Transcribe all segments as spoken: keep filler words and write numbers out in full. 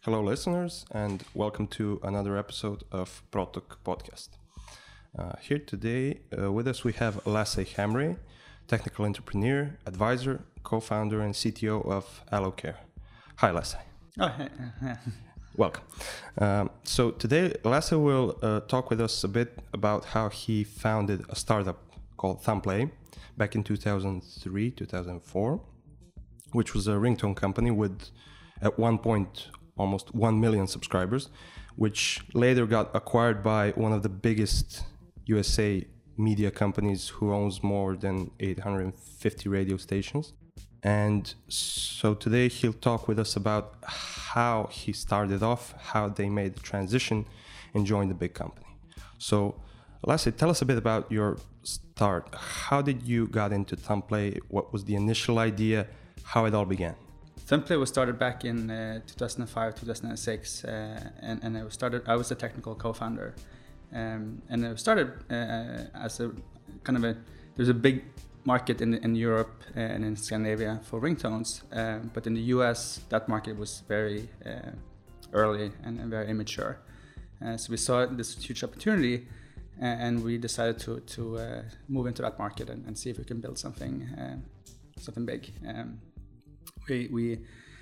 Hello, listeners, and welcome to another episode of Protok Podcast. Uh, here today uh, with us we have Lasse Hamre, technical entrepreneur, advisor, co-founder, and C T O of AlloCare. Hi, Lasse. Oh, hey. Welcome. Um, so today, Lasse will uh, talk with us a bit about how he founded a startup called Thumbplay back in two thousand three, two thousand four, which was a ringtone company with, at one point, almost one million subscribers, which later got acquired by one of the biggest U S A media companies who owns more than eight hundred fifty radio stations. And so today he'll talk with us about how he started off, how they made the transition and joined the big company. So Lasse, tell us a bit about your start. How did you got into Thumbplay? What was the initial idea? How it all began? Thumbplay was started back in uh, two thousand five, two thousand six, uh, and, and I was started. I was the technical co-founder, um, and it started uh, as a kind of a. There's a big market in in Europe and in Scandinavia for ringtones, uh, but in the U S that market was very uh, early and, and very immature. Uh, so we saw this huge opportunity, and, and we decided to to uh, move into that market and, and see if we can build something uh, something big. Um, We we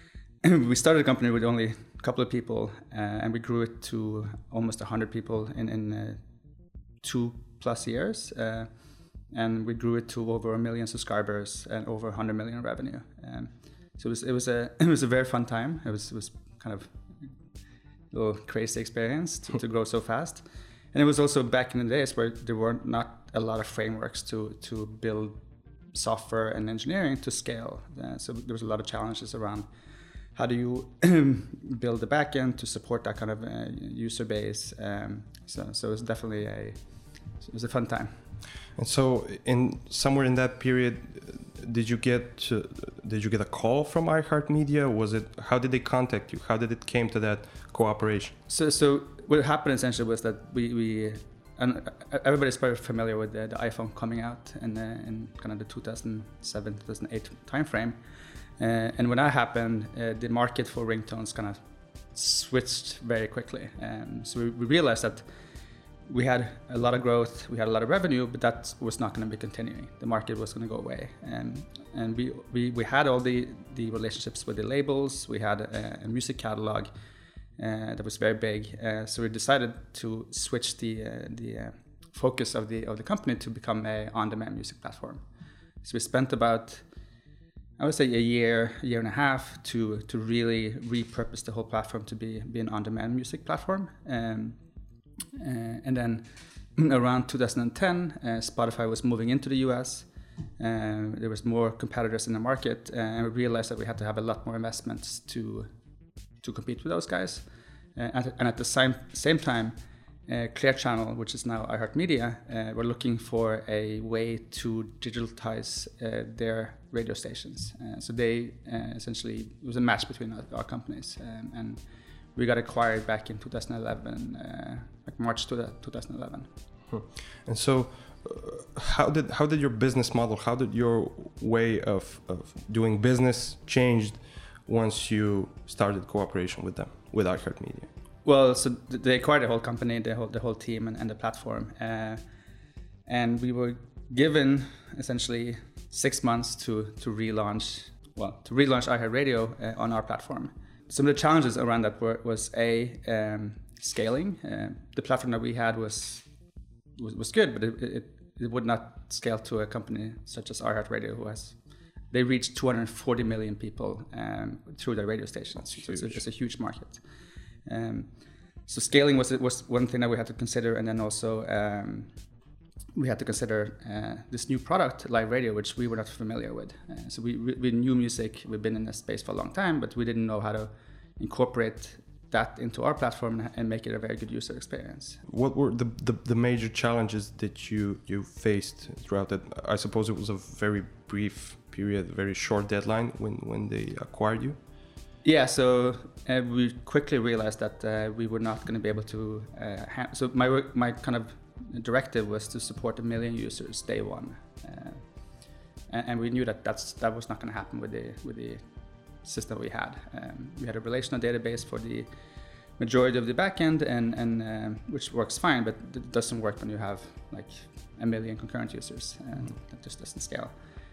we started a company with only a couple of people, uh, and we grew it to almost a hundred people in in uh, two plus years, uh, and we grew it to over a million subscribers and over a hundred million revenue. Um, so it was it was a it was a very fun time. It was it was kind of a little crazy experience to, to grow so fast, and it was also back in the days where there were not a lot of frameworks to to build software and engineering to scale. Uh, so there was a lot of challenges around how do you build the backend to support that kind of uh, user base. Um, so, so it was definitely a it was a fun time. And so, in somewhere in that period, did you get uh, did you get a call from iHeartMedia? Was it how did they contact you? How did it came to that cooperation? So, so what happened essentially was that we we. And everybody's very familiar with the, the iPhone coming out in, the, in kind of the two thousand seven, two thousand eight timeframe. Uh, and when that happened, uh, the market for ringtones kind of switched very quickly. Um, so we, we realized that we had a lot of growth, we had a lot of revenue, but that was not going to be continuing. The market was going to go away. And, and we, we, we had all the, the relationships with the labels, we had a, a music catalog, Uh, that was very big, uh, so we decided to switch the uh, the uh, focus of the of the company to become a on-demand music platform. So we spent about, I would say, a year, a year and a half to to really repurpose the whole platform to be be an on-demand music platform. Um, uh, and then around two thousand ten, uh, Spotify was moving into the U S. Uh, there was more competitors in the market, uh, and we realized that we had to have a lot more investments to. to compete with those guys. Uh, and, and at the same same time, uh, Clear Channel, which is now iHeartMedia, uh, were looking for a way to digitalize uh, their radio stations. Uh, so they uh, essentially, it was a match between our, our companies. Um, and we got acquired back in two thousand eleven, uh, like March two thousand eleven. Hmm. And so uh, how did how did your business model, how did your way of, of doing business changed once you started cooperation with them, with iHeartMedia? Well, so they acquired the whole company, the whole the whole team, and, and the platform, uh, and we were given essentially six months to to relaunch, well, to relaunch iHeartRadio uh, on our platform. Some of the challenges around that were was a um, scaling. Uh, the platform that we had was was, was good, but it, it it would not scale to a company such as iHeartRadio, who has. They reached two hundred forty million people um, through their radio stations. So it's, a, it's a huge market. Um, so scaling was was one thing that we had to consider, and then also um, we had to consider uh, this new product, live radio, which we were not familiar with. Uh, so we, we knew music. We've been in this space for a long time, but we didn't know how to incorporate that into our platform and make it a very good user experience. What were the, the, the major challenges that you, you faced throughout that? I suppose it was a very brief period, very short deadline when, when they acquired you? Yeah, so uh, we quickly realized that uh, we were not going to be able to. Uh, ha- so my my kind of directive was to support a million users day one, uh, and, and we knew that that's that was not going to happen with the with the system we had. Um, we had a relational database for the majority of the backend, and and um, which works fine, but it doesn't work when you have like a million concurrent users, and that just doesn't scale.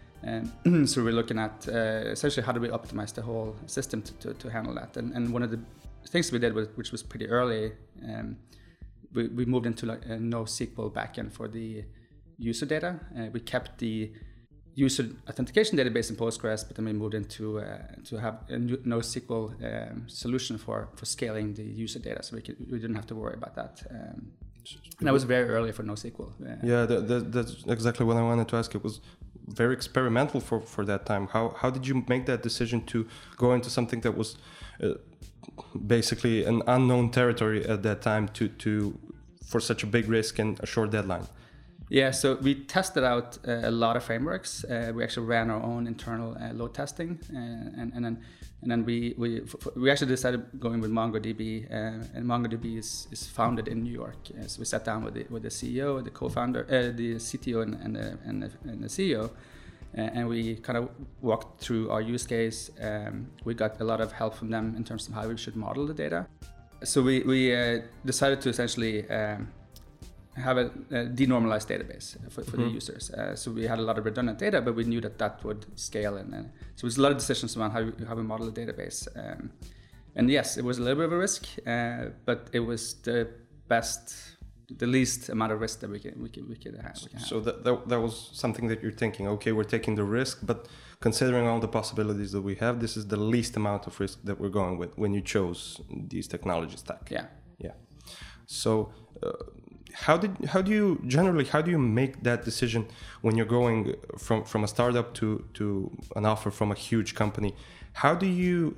And so we're looking at uh, essentially how do we optimize the whole system to, to, to handle that. And, and one of the things we did, was, which was pretty early, um, we, we moved into like a NoSQL backend for the user data. Uh, we kept the user authentication database in Postgres, but then we moved into uh, to have a NoSQL um, solution for, for scaling the user data, so we could, we didn't have to worry about that. Um, and that was very early for NoSQL. Uh, yeah, that, that, that's exactly what I wanted to ask. It was very experimental for, for that time. How how did you make that decision to go into something that was uh, basically an unknown territory at that time to to for such a big risk and a short deadline? Yeah, so we tested out uh, a lot of frameworks. Uh, we actually ran our own internal uh, load testing, uh, and and then and then we we f- f- we actually decided going with MongoDB, uh, and MongoDB is, is founded in New York. Uh, so we sat down with the with the C E O, the co-founder, uh, the C T O, and and the, and the, and the C E O, uh, and we kind of walked through our use case. Um, we got a lot of help from them in terms of how we should model the data. So we we uh, decided to essentially Um, have a, a denormalized database for, for mm-hmm. the users. Uh, so we had a lot of redundant data, but we knew that that would scale. And, and so it was a lot of decisions around how we, how we model the database. Um, and yes, it was a little bit of a risk, uh, but it was the best, the least amount of risk that we can we can we could have. We can have. So that, that that was something that you're thinking. Okay, we're taking the risk, but considering all the possibilities that we have, this is the least amount of risk that we're going with when you chose these technology stack. Yeah. Yeah. So. Uh, How did how do you generally how do you make that decision when you're going from, from a startup to, to an offer from a huge company? How do you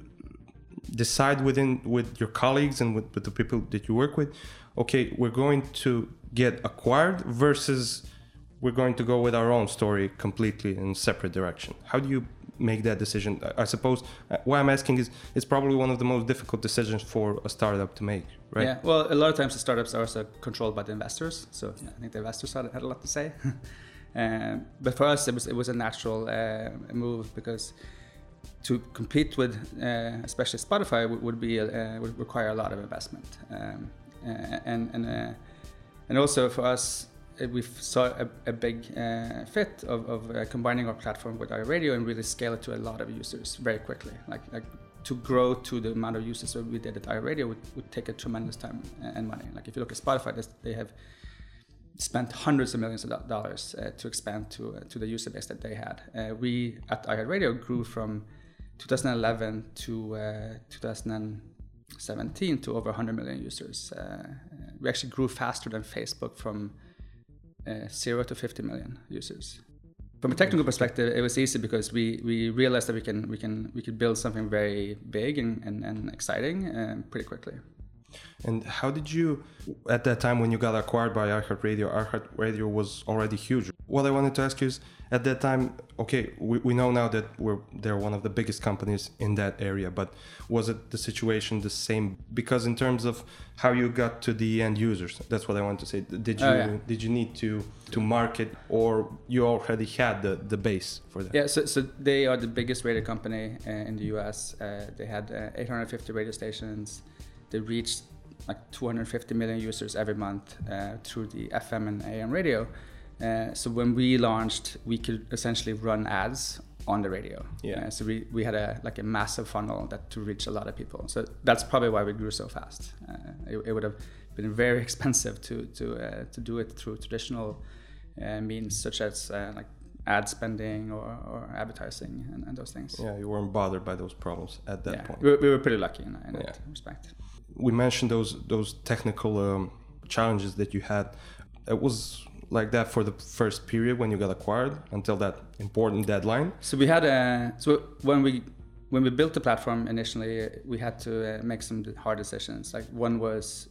decide within with your colleagues and with, with the people that you work with, okay, we're going to get acquired versus we're going to go with our own story completely in separate direction? How do you make that decision? I suppose why I'm asking is it's probably one of the most difficult decisions for a startup to make, right? Yeah, well, a lot of times the startups are also controlled by the investors, so I think the investors had, had a lot to say. um, but for us, it was it was a natural uh, move, because to compete with, uh, especially Spotify, would, would be uh, would require a lot of investment, um, and and uh, and also for us, we saw a, a big uh, fit of, of uh, combining our platform with iHeartRadio and really scale it to a lot of users very quickly. Like, like to grow to the amount of users that we did at iHeartRadio would, would take a tremendous time and money. Like if you look at Spotify, they have spent hundreds of millions of dollars uh, to expand to uh, to the user base that they had. Uh, we at iHeartRadio grew from twenty eleven to uh, twenty seventeen to over one hundred million users. Uh, we actually grew faster than Facebook from Uh, zero to fifty million users. From a technical perspective, it was easy because we, we realized that we can we can we could build something very big and, and, and exciting uh, pretty quickly. And how did you, at that time when you got acquired by iHeartRadio, iHeartRadio was already huge. What I wanted to ask you is, at that time, okay, we, we know now that we're they're one of the biggest companies in that area, but was it the situation the same? Because in terms of how you got to the end users, that's what I want to say. Did you oh, yeah. did you need to to market, or you already had the, the base for that? Yeah, so so they are the biggest radio company uh, in the U S. Uh, they had uh, eight hundred fifty radio stations. They reached like two hundred fifty million users every month uh, through the F M and A M radio. Uh, so when we launched, we could essentially run ads on the radio. Yeah. Uh, so we, we had a like a massive funnel that to reach a lot of people. So that's probably why we grew so fast. Uh, it, it would have been very expensive to to uh, to do it through traditional uh, means such as uh, like ad spending or, or advertising and, and those things. Yeah, you weren't bothered by those problems at that yeah. point. We, we were pretty lucky in, in yeah. that respect. We mentioned those those technical um, challenges that you had. It was like that for the first period when you got acquired until that important deadline. So we had a so when we when we built the platform initially, we had to uh, make some hard decisions. Like one was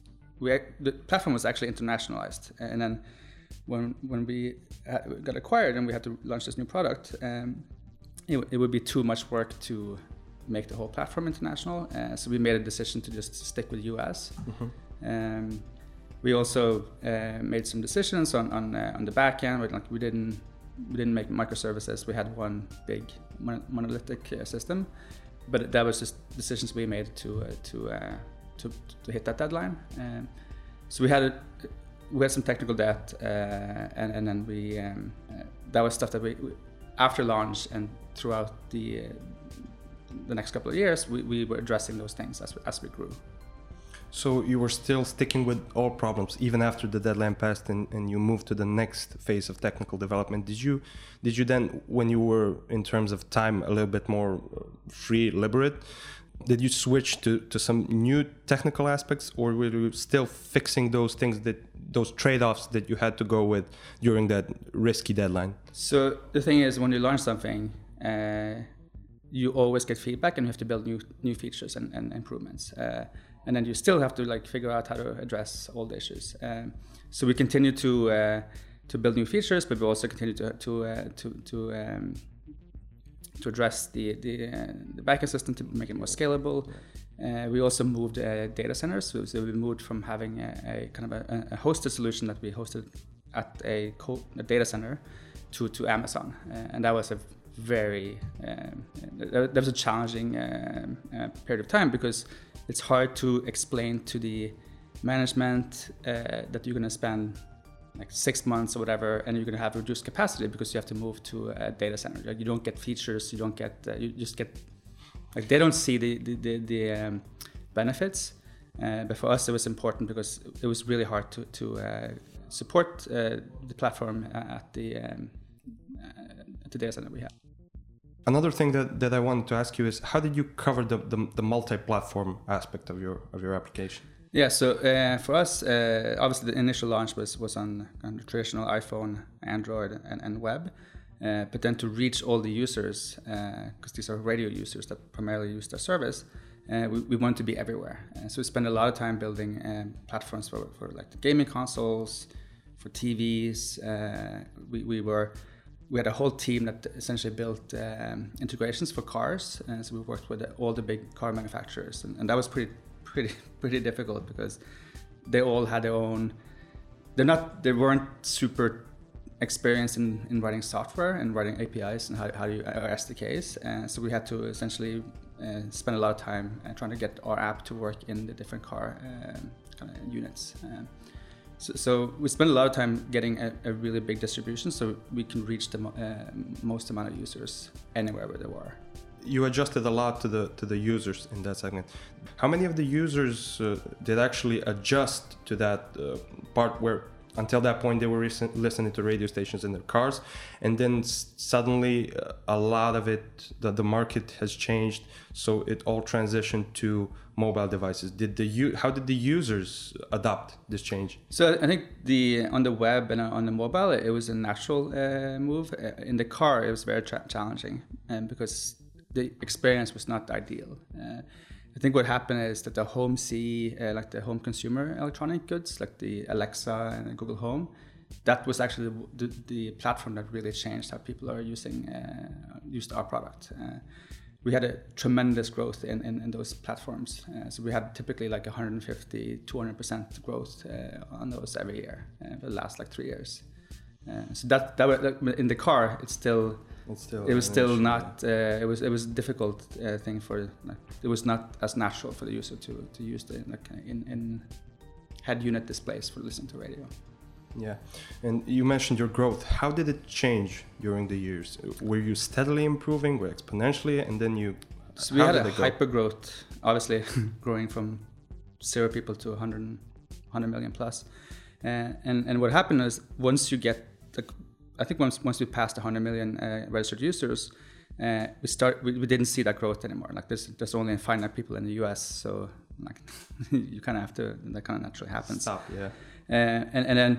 we the platform was actually internationalized, and then when when we got acquired and we had to launch this new product, um, it, it would be too much work to make the whole platform international. Uh, so we made a decision to just stick with U S. Mm-hmm. Um, we also uh, made some decisions on on, uh, on the back end. Like we didn't we didn't make microservices. We had one big mon- monolithic uh, system, but that was just decisions we made to uh, to, uh, to to hit that deadline. Um, so we had a, we had some technical debt, uh, and and then we um, uh, that was stuff that we, we after launch and throughout the uh, the next couple of years we, we were addressing those things as we, as we grew. So you were still sticking with all problems even after the deadline passed, and, and you moved to the next phase of technical development. Did you did you then, when you were in terms of time a little bit more free, liberate, did you switch to, to some new technical aspects, or were you still fixing those things, that those trade-offs that you had to go with during that risky deadline? So the thing is, when you launch something, uh, you always get feedback, and you have to build new new features and, and improvements. Uh, And then you still have to like figure out how to address old issues. Um, so we continue to uh, to build new features, but we also continue to to uh, to to, um, to address the the, uh, the backend system to make it more scalable. Uh, we also moved uh, data centers. So, so we moved from having a, a kind of a, a hosted solution that we hosted at a, co- a data center to to Amazon, uh, and that was a very um, that was a challenging uh, uh, period of time, because it's hard to explain to the management uh, that you're going to spend like six months or whatever, and you're going to have reduced capacity because you have to move to a data center. Like, you don't get features, you don't get, uh, you just get, like, they don't see the the the, the um, benefits. Uh, but for us, it was important because it was really hard to to uh, support uh, the platform at the um, uh, at the data center we have. Another thing that, that I wanted to ask you is, how did you cover the, the, the multi-platform aspect of your of your application? Yeah, so uh, for us, uh, obviously the initial launch was, was on, on the traditional iPhone, Android, and, and web. Uh, but then to reach all the users, because uh, these are radio users that primarily use their service, uh, we, we want to be everywhere. Uh, so we spend a lot of time building um, platforms for, for like the gaming consoles, for T Vs. Uh, we, we were... We had a whole team that essentially built um, integrations for cars, and so we worked with all the big car manufacturers, and, and that was pretty, pretty, pretty difficult because they all had their own. They're not. They weren't super experienced in, in writing software and writing A P Is and how how do you or S D Ks, and so we had to essentially uh, spend a lot of time uh, trying to get our app to work in the different car um, kind of units. Um, So, so we spend a lot of time getting a, a really big distribution, so we can reach the uh, most amount of users anywhere where they were. You adjusted a lot to the to the users in that segment. How many of the users uh, did actually adjust to that uh, part where, until that point, they were recent, listening to radio stations in their cars, and then s- suddenly uh, a lot of it, the, the market has changed, so it all transitioned to mobile devices. Did the u- how did the users adopt this change? So I think the on the web and on the mobile, it was a natural uh, move. Uh, in the car, it was very tra- challenging, um, because the experience was not ideal. Uh, I think what happened is that the home C, uh, like the home consumer electronic goods, like the Alexa and Google Home, that was actually the, the, the platform that really changed how people are using uh, used our product. Uh, we had a tremendous growth in, in, in those platforms. Uh, so we had typically like one hundred fifty, two hundred percent growth uh, on those every year uh, for the last like three years. Uh, so that, that was, in the car, it's still, It's still it was still not, uh, it was it was a difficult uh, thing for, like, it was not as natural for the user to, to use the like in, in head unit displays for listening to radio. Yeah, and you mentioned your growth. How did it change during the years? Were you steadily improving, or exponentially, and then you? So we had a hyper growth, obviously, growing from zero people to one hundred, one hundred million plus, uh, and and what happened is, once you get the, I think once once we passed one hundred million uh, registered users, uh, we start we, we didn't see that growth anymore. Like there's there's only finite people in the U S, so like you kind of have to, that kind of naturally happens. Stop, yeah. Uh, and and then.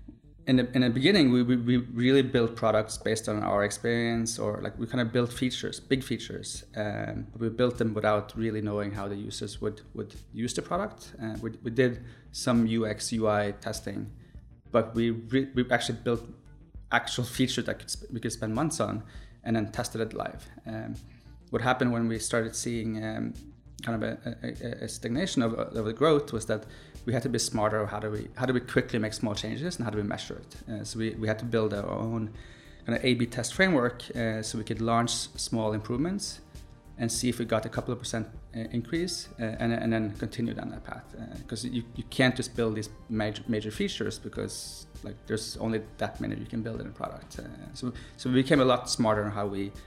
In the, in the beginning, we, we, we really built products based on our experience, or like we kind of built features, big features. Um, but we built them without really knowing how the users would, would use the product. Uh, we, we did some U X, U I testing, but we re, we actually built actual features that could sp- we could spend months on, and then tested it live. Um, what happened when we started seeing um, kind of a, a, a stagnation of, of the growth was that we had to be smarter. How do we how do we quickly make small changes, and how do we measure it? Uh, so we, we had to build our own kind of A B test framework, uh, so we could launch small improvements, and see if we got a couple of percent uh, increase, uh, and, and then continue down that path. Because uh, you, you can't just build these major major features, because like there's only that many you can build in a product. Uh, so so we became a lot smarter on how we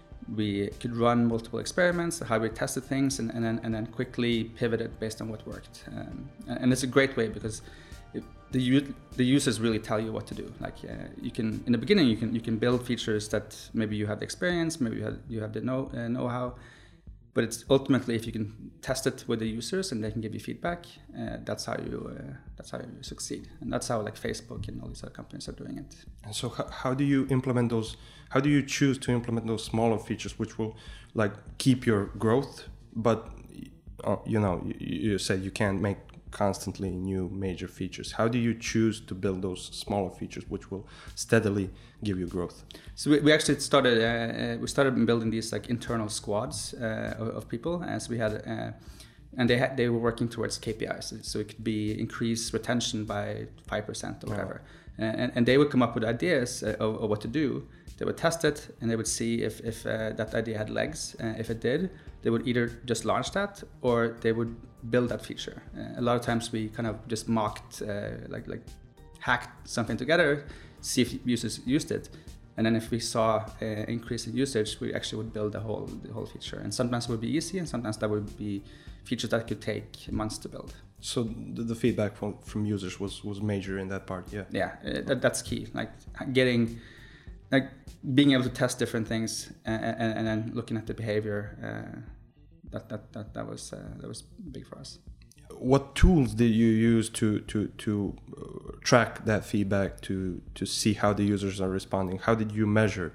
we could run multiple experiments, how we tested things, and, and then and then quickly pivoted based on what worked. Um, and, and it's a great way, because it, the the users really tell you what to do. Like uh, you can in the beginning you can you can build features that maybe you have the experience, maybe you have you have the know uh, know-how, but it's ultimately if you can test it with the users and they can give you feedback, uh, that's how you uh, that's how you succeed. And that's how like Facebook and all these other companies are doing it. And so how, how do you implement those? How do you choose to implement those smaller features which will like keep your growth, but uh, you know you, you said you can't make constantly new major features. How do you choose to build those smaller features which will steadily give you growth? So we, we actually started uh, we started building these like internal squads uh, of, of people, as we had uh, and they had they were working towards K P Is, so it could be increase retention by five percent or whatever. Oh. and, and they would come up with ideas uh, of, of what to do. They would test it, and they would see if, if uh, that idea had legs. Uh, if it did, they would either just launch that, or they would build that feature. Uh, a lot of times we kind of just mocked, uh, like like hacked something together, see if users used it, and then if we saw uh, increase in usage, we actually would build the whole the whole feature. And sometimes it would be easy, and sometimes that would be features that could take months to build. So the, the feedback from, from users was, was major in that part, yeah. Yeah, uh, that, that's key. Like getting. Like being able to test different things and, and, and then looking at the behavior, uh, that, that that that was uh, that was big for us. What tools did you use to to to uh, track that feedback, to to see how the users are responding? How did you measure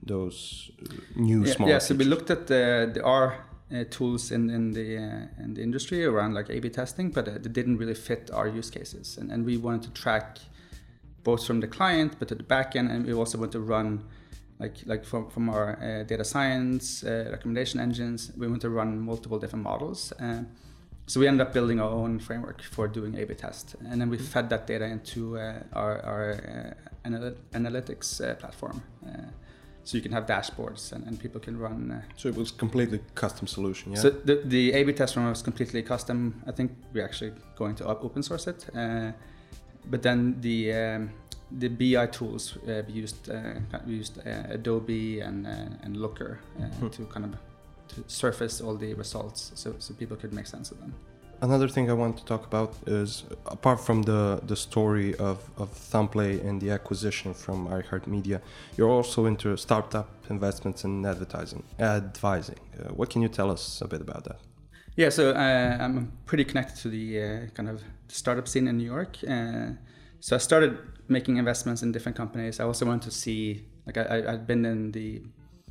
those new yeah, small? Yeah, so we looked at the the R uh, tools in in the uh, in the industry around like A B testing, but it didn't really fit our use cases, and and we wanted to track both from the client, but to the backend, and we also want to run, like like from from our uh, data science uh, recommendation engines, we want to run multiple different models. Uh, so we ended up building our own framework for doing A B test, and then we fed that data into uh, our our uh, anal- analytics uh, platform. Uh, so you can have dashboards, and, and people can run. Uh, so it was completely custom solution, yeah. So the the A B test one was completely custom. I think we're actually going to open source it. Uh, But then the um, the B I tools uh, we used uh, we used uh, Adobe and uh, and Looker uh, hmm. to kind of to surface all the results, so so people could make sense of them. Another thing I want to talk about is, apart from the the story of of Thumbplay and the acquisition from iHeartMedia, you're also into startup investments and advertising advising. Uh, what can you tell us a bit about that? Yeah, so uh, I'm pretty connected to the uh, kind of startup scene in New York. Uh, so I started making investments in different companies. I also wanted to see, like I, I'd been in the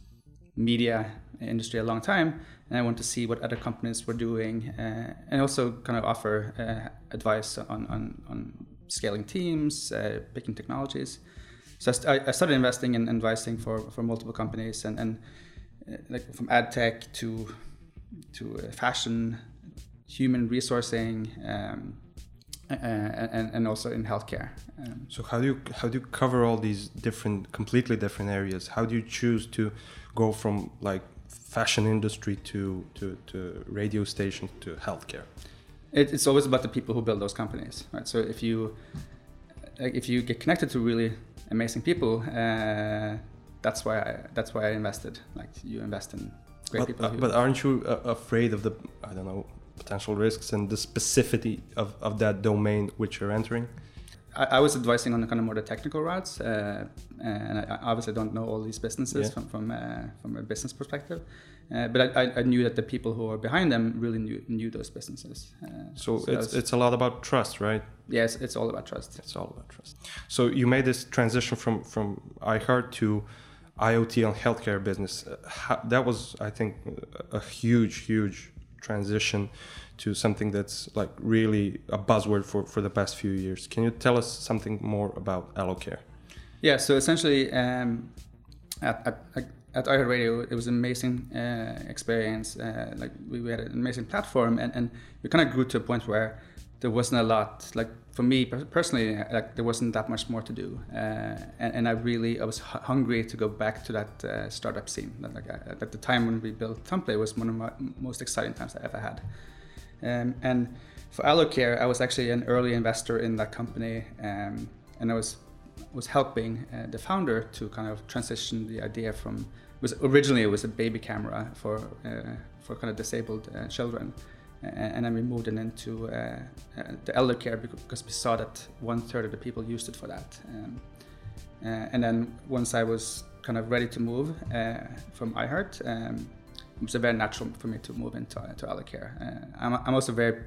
media industry a long time, and I wanted to see what other companies were doing, uh, and also kind of offer uh, advice on, on, on scaling teams, uh, picking technologies. So I, st- I started investing and advising for, for multiple companies, and, and uh, like from ad tech to to uh, fashion, human resourcing, um, uh, and, and also in healthcare. Um, so how do you how do you cover all these different, completely different areas? How do you choose to go from like fashion industry to to, to radio station to healthcare? It, it's always about the people who build those companies, right? So if you like, if you get connected to really amazing people, uh, that's why I, that's why I invested. Like you invest in. But, uh, but aren't you uh, afraid of the, I don't know, potential risks and the specificity of, of that domain which you're entering? I, I was advising on the kind of more the technical routes, uh, and I obviously don't know all these businesses yeah. from from, uh, from a business perspective. Uh, but I, I knew that the people who are behind them really knew knew those businesses. Uh, so so it's it's a lot about trust, right? Yes, it's all about trust. It's all about trust. So you made this transition from from iHeart to IoT and healthcare business. How, that was, I think, a huge, huge transition to something that's like really a buzzword for, for the past few years. Can you tell us something more about AlloCare? Yeah, so essentially um, at, at, at iHeartRadio, it was an amazing uh, experience. Uh, like we, we had an amazing platform, and, and we kind of grew to a point where there wasn't a lot, like for me personally, like there wasn't that much more to do, uh, and, and I really I was hu- hungry to go back to that uh, startup scene. Like I, at the time when we built Thumbplay was one of my most exciting times I ever had, um, and for AlloCare I was actually an early investor in that company, um, and I was was helping uh, the founder to kind of transition the idea from was originally it was a baby camera for uh, for kind of disabled uh, children. And then we moved it into uh, uh, the elder care because we saw that one third of the people used it for that. Um, uh, and then once I was kind of ready to move uh, from iHeart, um, it was very natural for me to move into to elder care. Uh, I'm, I'm also very,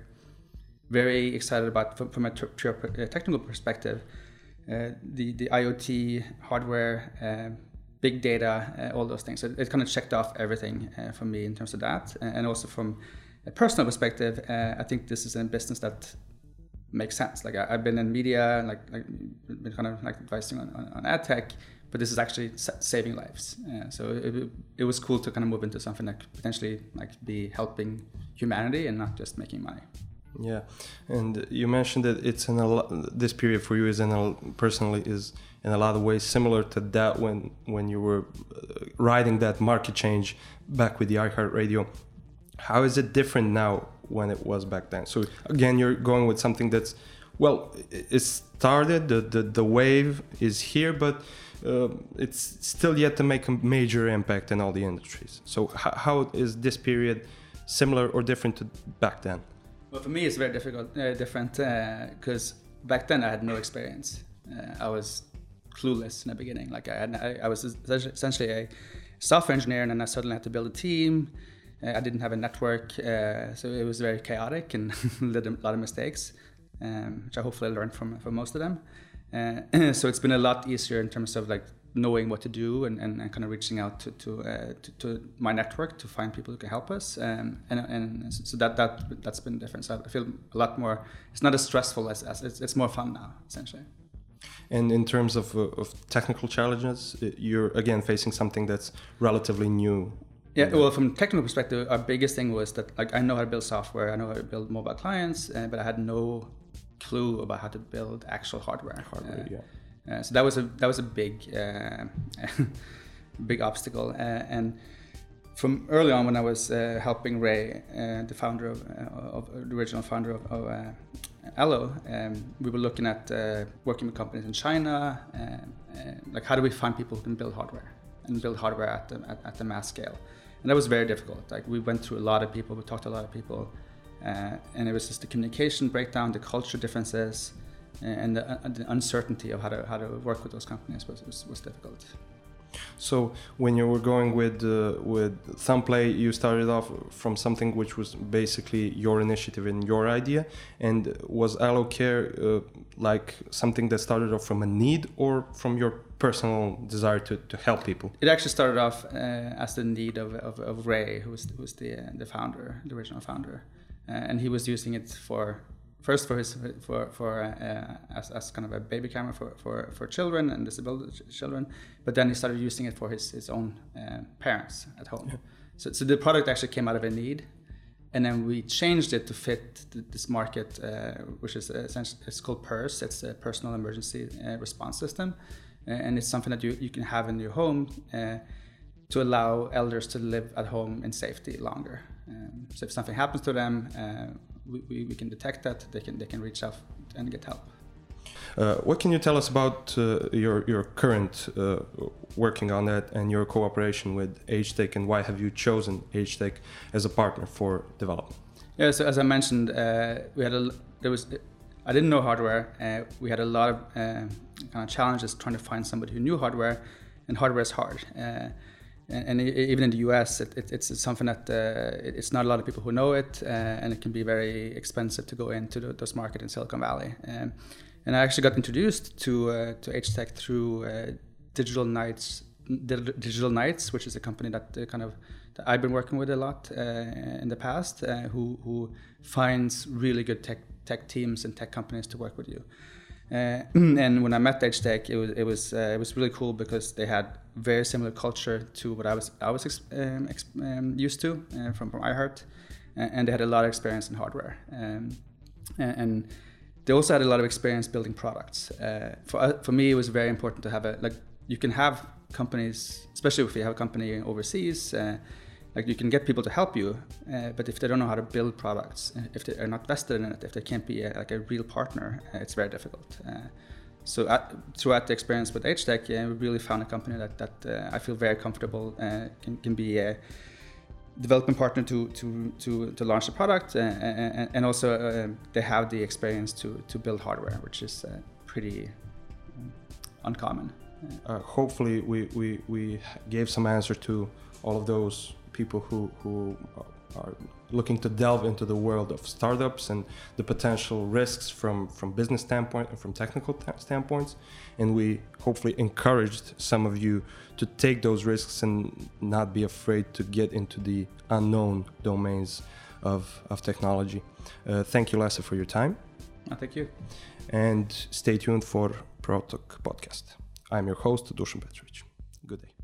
very excited about from, from a t- pure technical perspective, uh, the the IoT hardware, uh, big data, uh, all those things. So it kind of checked off everything uh, for me in terms of that, and also from a personal perspective, uh, I think this is a business that makes sense. Like I, I've been in media, like, like been kind of like advising on, on, on ad tech, but this is actually sa- saving lives. Uh, so it, it was cool to kind of move into something that could potentially like be helping humanity and not just making money. Yeah, and you mentioned that it's in a lo- this period for you is in a, personally is in a lot of ways similar to that when when you were riding that market change back with the iHeartRadio. How is it different now when it was back then? So again, you're going with something that's, well, it started, the, the, the wave is here, but uh, it's still yet to make a major impact in all the industries. So h- how is this period similar or different to back then? Well, for me, it's very difficult, uh, different because uh, back then I had no experience. Uh, I was clueless in the beginning. Like I, had, I, I was essentially a software engineer, and then I suddenly had to build a team. Uh, I didn't have a network, uh, so it was very chaotic and a lot of mistakes, um, which I hopefully learned from from most of them. Uh, so it's been a lot easier in terms of like knowing what to do and, and, and kind of reaching out to to, uh, to to my network to find people who can help us, um, and and so that that that's been different. So I feel a lot more. It's not as stressful as, as it's, it's more fun now, essentially. And in terms of uh, of technical challenges, you're again facing something that's relatively new. Yeah, well, from a technical perspective, our biggest thing was that like I know how to build software, I know how to build mobile clients, uh, but I had no clue about how to build actual hardware. Hardware, uh, yeah. Uh, so that was a that was a big uh, big obstacle. Uh, and from early on, when I was uh, helping Ray, uh, the founder of, uh, of the original founder of, of uh, Allo, um, we were looking at uh, working with companies in China, uh, uh, like how do we find people who can build hardware and build hardware at the at, at the mass scale. And that was very difficult. Like we went through a lot of people, we talked to a lot of people, uh, and it was just the communication breakdown, the culture differences, and the, uh, the uncertainty of how to how to work with those companies was was, was difficult. So when you were going with uh, with Thumbplay, you started off from something which was basically your initiative and your idea. And was AlloCare uh, like something that started off from a need or from your personal desire to, to help people? It actually started off uh, as the need of, of, of Ray, who was who was the uh, the founder, the original founder, uh, and he was using it for. First for his for for uh, as, as kind of a baby camera for, for, for children and disabled ch- children, but then he started using it for his his own uh, parents at home. Yeah. So so the product actually came out of a need, and then we changed it to fit th- this market, uh, which is essentially it's called PERS. It's a personal emergency uh, response system, uh, and it's something that you, you can have in your home uh, to allow elders to live at home in safety longer. Um, so if something happens to them. Uh, We, we, we can detect that, they can they can reach out and get help. Uh, what can you tell us about uh, your your current uh, working on that and your cooperation with Agetec, and why have you chosen Agetec as a partner for development? Yeah, so as I mentioned, uh, we had a there was I didn't know hardware. Uh, we had a lot of uh, kind of challenges trying to find somebody who knew hardware, and hardware is hard. Uh, And, and even in the U S, it, it, it's something that uh, it's not a lot of people who know it, uh, and it can be very expensive to go into the, those markets in Silicon Valley. Um, and I actually got introduced to uh, to Agetec through uh, Digital Nights, Digital Nights, which is a company that uh, kind of that I've been working with a lot uh, in the past, uh, who who finds really good tech tech teams and tech companies to work with you. Uh, and when I met Agetec, it was it was uh, it was really cool because they had very similar culture to what I was I was ex- um, ex- um, used to uh, from from iHeart, and they had a lot of experience in hardware. Um, and, and they also had a lot of experience building products. Uh, for uh, for me, it was very important to have a like you can have companies, especially if you have a company overseas. Uh, Like you can get people to help you, uh, but if they don't know how to build products, if they are not vested in it, if they can't be a, like a real partner, uh, it's very difficult. Uh, so at, throughout the experience with Agetec, yeah, we really found a company that, that uh, I feel very comfortable uh, can, can be a development partner to to to, to launch the product, uh, and, and also uh, they have the experience to to build hardware, which is uh, pretty um, uncommon. Uh, hopefully, we, we we gave some answer to all of those people who, who are looking to delve into the world of startups and the potential risks from, from business standpoint and from technical t- standpoints. And we hopefully encouraged some of you to take those risks and not be afraid to get into the unknown domains of, of technology. Uh, thank you, Lasse, for your time. Oh, thank you. And stay tuned for ProTalk Podcast. I'm your host, Dusan Petrovic. Good day.